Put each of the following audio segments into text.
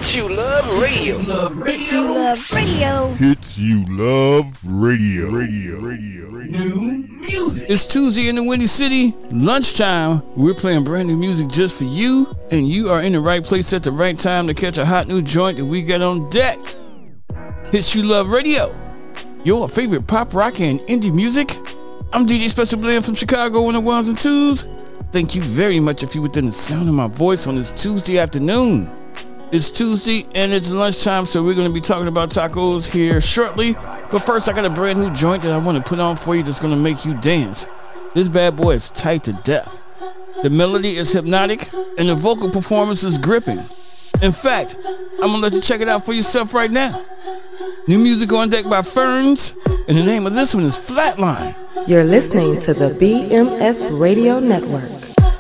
Hits You Love Radio. Hits You Love Radio. Hits You Love Radio. New music. It's Tuesday in the Windy City, lunchtime. We're playing brand new music just for you, and you are in the right place at the right time to catch a hot new joint that we got on deck. Hits You Love Radio, your favorite pop, rock, and indie music. I'm DJ Special Blend from Chicago on the ones and twos. Thank you very much if you're within the sound of my voice on this Tuesday afternoon. It's Tuesday and it's lunchtime, so we're going to be talking about tacos here shortly. But first, I got a brand new joint that I want to put on for you that's going to make you dance. This bad boy is tight to death. The melody is hypnotic and the vocal performance is gripping. In fact, I'm going to let you check it out for yourself right now. New music on deck by Ferns, and the name of this one is Flatline. You're listening to the BMS Radio Network.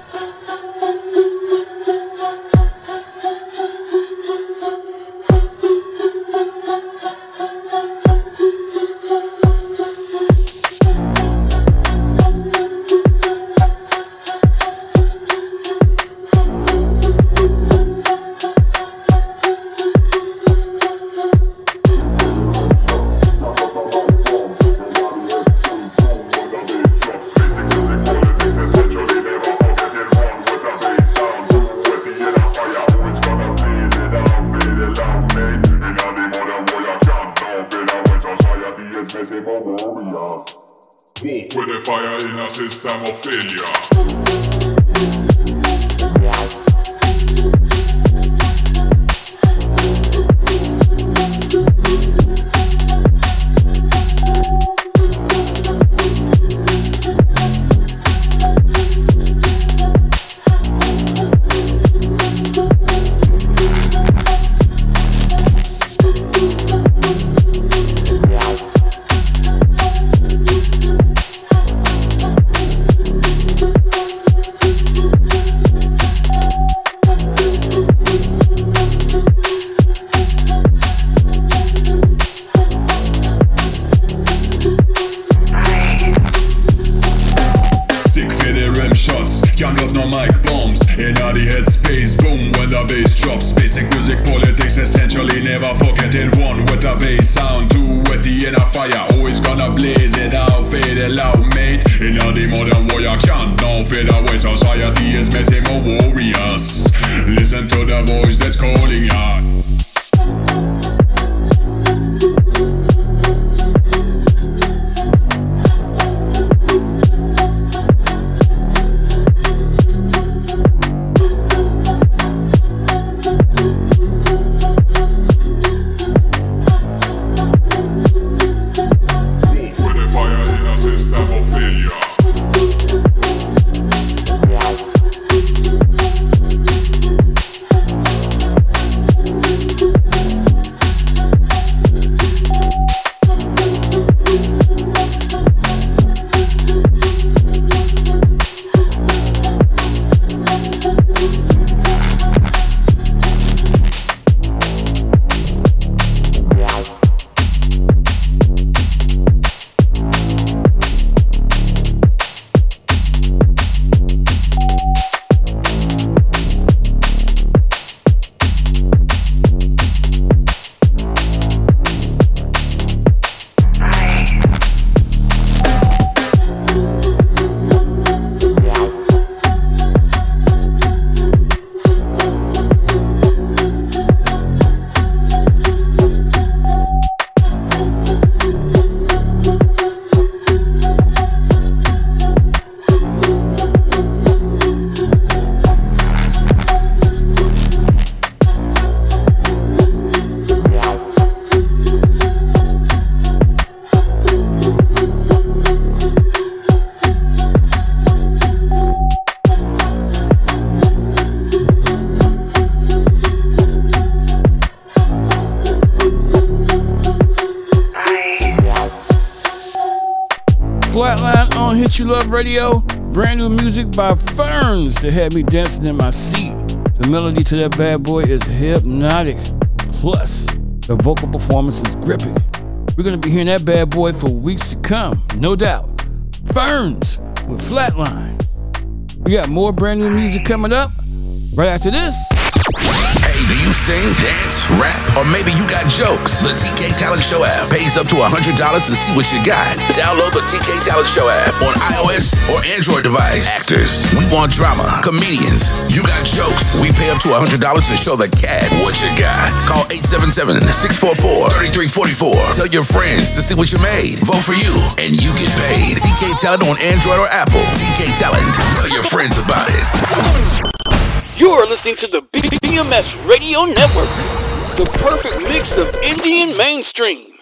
Walk with the fire in a system of failure. Flatline on Hit You Love Radio. Brand new music by Ferns that had me dancing in my seat. The melody to that bad boy is hypnotic. Plus, the vocal performance is gripping. We're going to be hearing that bad boy for weeks to come, no doubt. Ferns with Flatline. We got more brand new music coming up right after this. Hey, do you sing, dance, rap, or maybe you got jokes? The TK Talent Show app pays up to $100 to see what you got. Download the TK Talent Show app on iOS or Android device. Actors, we want drama. Comedians, you got jokes. We pay up to $100 to show the cat what you got. Call 877-644-3344. Tell your friends to see what you made. Vote for you, and you get paid. TK Talent on Android or Apple. TK Talent. Tell your friends about it. You are listening to the BMS Radio Network, the perfect mix of Indian mainstream.